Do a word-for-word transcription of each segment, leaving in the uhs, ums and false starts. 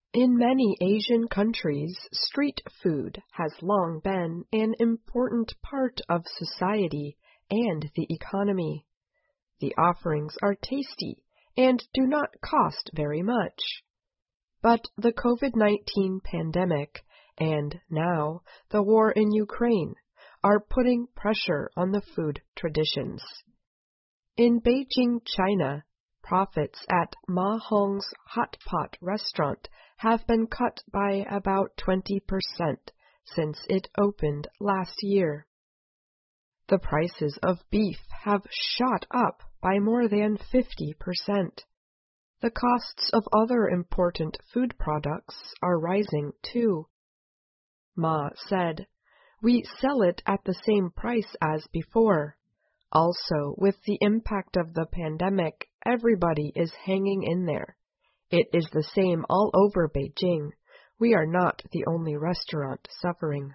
In many Asian countries, street food has long been an important part of society and the economy. The offerings are tasty and do not cost very much. But the COVID nineteen pandemic and now the war in Ukraine are putting pressure on the food traditions. In Beijing, China, profits at Ma Hong's Hot Pot restaurant have been cut by about twenty percent since it opened last year. The prices of beef have shot up by more than fifty percent. The costs of other important food products are rising too. Ma said, "We sell it at the same price as before. Also, with the impact of the pandemic, everybody is hanging in there. It is the same all over Beijing. We are not the only restaurant suffering."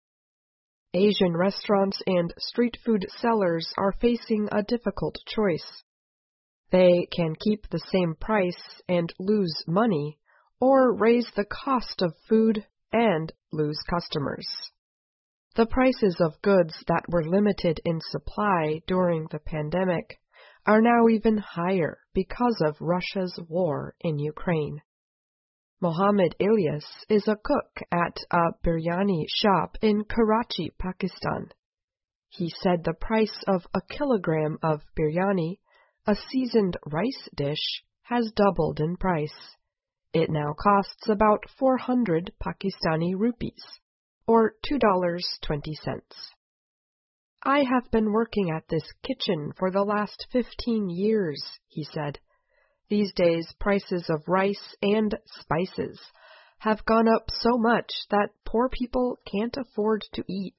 Asian restaurants and street food sellers are facing a difficult choice. They can keep the same price and lose money, or raise the cost of food and lose customers. The prices of goods that were limited in supply during the pandemic are now even higher because of Russia's war in Ukraine. Mohammed Ilyas is a cook at a biryani shop in Karachi, Pakistan. He said the price of a kilogram of biryani, a seasoned rice dish, has doubled in price. It now costs about four hundred Pakistani rupees, or two dollars and twenty cents. "I have been working at this kitchen for the last fifteen years, he said. "These days, prices of rice and spices have gone up so much that poor people can't afford to eat."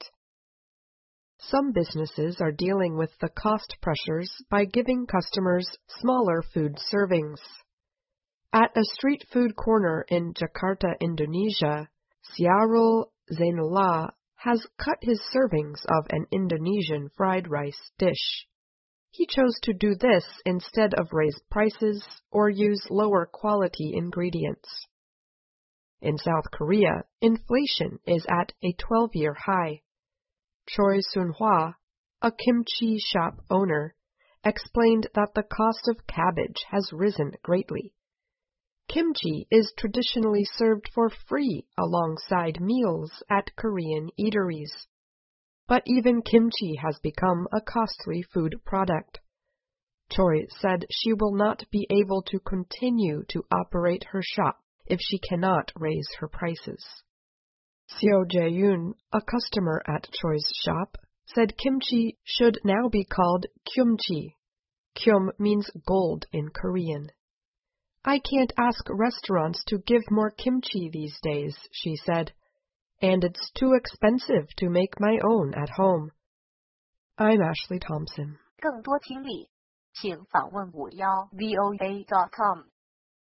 Some businesses are dealing with the cost pressures by giving customers smaller food servings. At a street food corner in Jakarta, Indonesia, Siarul Zainullah has cut his servings of an Indonesian fried rice dish. He chose to do this instead of raise prices or use lower quality ingredients. In South Korea, inflation is at a twelve-year high. Choi Soon-hwa, a kimchi shop owner, explained that the cost of cabbage has risen greatly. Kimchi is traditionally served for free alongside meals at Korean eateries. But even kimchi has become a costly food product. Choi said she will not be able to continue to operate her shop if she cannot raise her prices. Seo Jae-yoon, a customer at Choi's shop, said kimchi should now be called kyumchi. Kyum means gold in Korean. "I can't ask restaurants to give more kimchi these days," she said, "and it's too expensive to make my own at home." I'm Ashley Thompson. 更多听力，请访问五幺 V O A dot com。